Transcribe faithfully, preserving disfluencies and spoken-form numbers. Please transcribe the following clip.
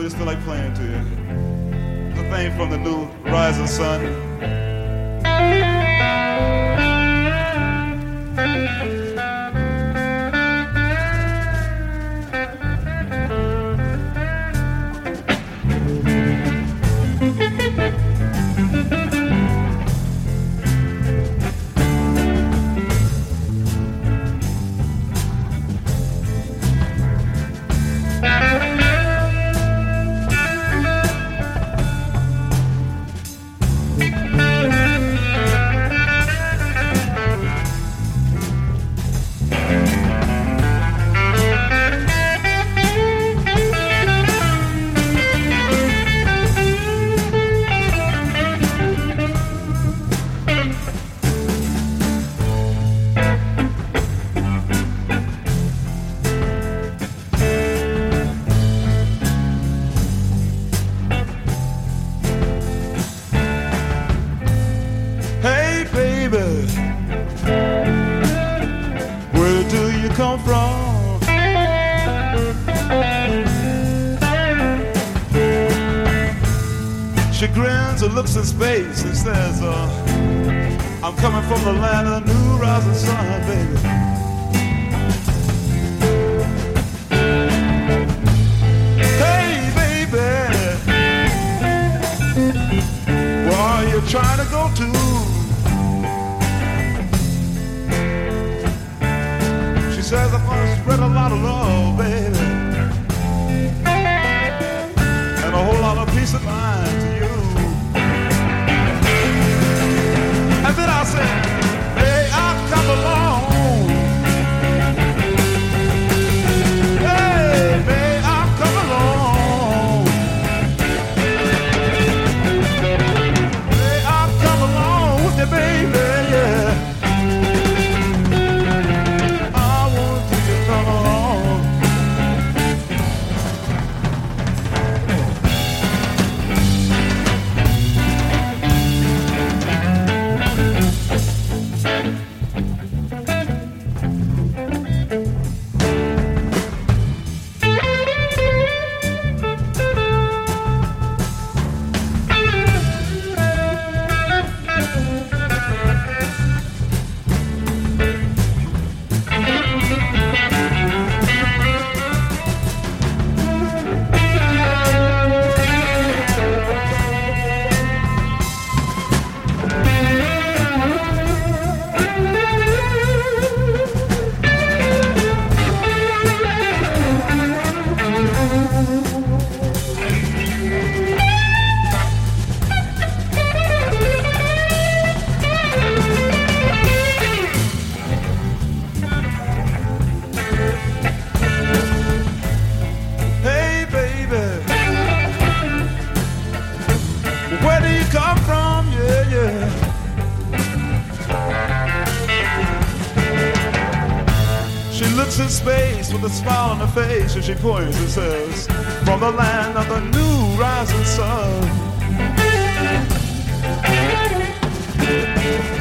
just feel like playing to you. It's a thing from the new Rising Sun. Come from? She grins and looks in space and says, uh, I'm coming from the land of the new rising sun, baby. Hey, baby, where are you trying to go to? Says I must spread a lot of love, baby, and a whole lot of peace of mind to you. And then I said, hey, I've come along. Hey, hey, I've come along. Hey, I've come along with you, baby, yeah. In space with a smile on her face, and she points and says, from the land of the new rising sun.